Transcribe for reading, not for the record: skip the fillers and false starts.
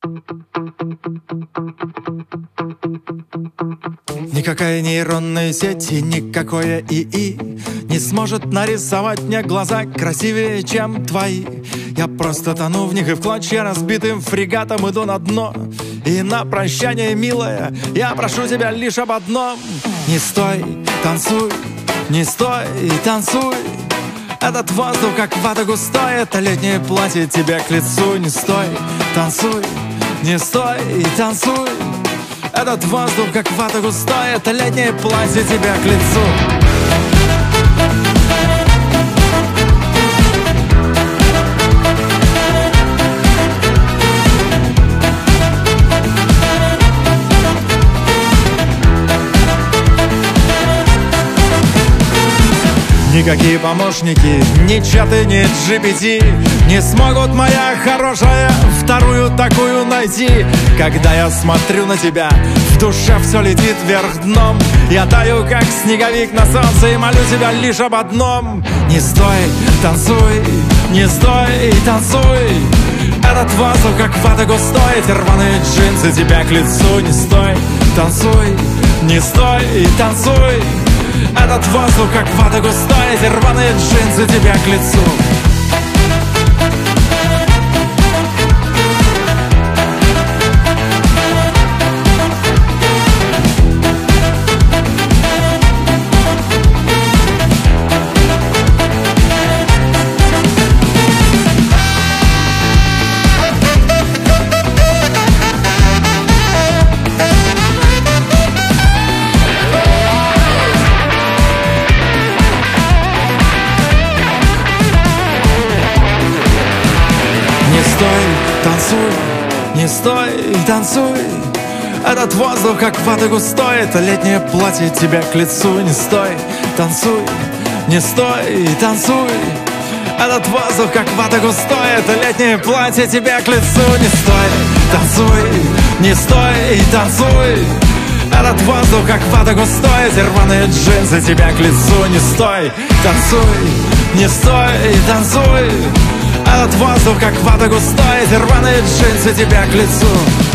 Никакая нейронная сеть и никакое ИИ не сможет нарисовать мне глаза красивее, чем твои. Я просто тону в них и в клочья разбитым фрегатом иду на дно. И на прощание, милая, я прошу тебя лишь об одном: не стой, танцуй, не стой, танцуй. Этот воздух как вата густой, это летнее платье тебе к лицу. Не стой, танцуй, не стой, танцуй. Этот воздух как вата густой, это летнее платье тебе к лицу. Никакие помощники, ни чаты, ни GPT не смогут, моя хорошая, вторую такую найти. Когда я смотрю на тебя, в душе все летит вверх дном. Я таю, как снеговик на солнце, и молю тебя лишь об одном: не стой, танцуй, не стой, танцуй. Этот воздух как вата густой, эти рваные джинсы тебя к лицу. Не стой, танцуй, не стой, танцуй. Этот воздух как вата густой, эти рваные джинсы тебя к лицу. Танцуй, не стой, танцуй. Этот воздух как вата густой, это летнее платье тебе к лицу. Не стой, танцуй, не стой, танцуй. Этот воздух как вата густой, это летнее платье тебе к лицу. Не стой, танцуй, не стой, танцуй. Этот воздух как вата густой, эти рваные джинсы тебя к лицу. Не стой, танцуй, не стой, танцуй. Этот воздух как вата густой, эти рваные джинсы тебя к лицу.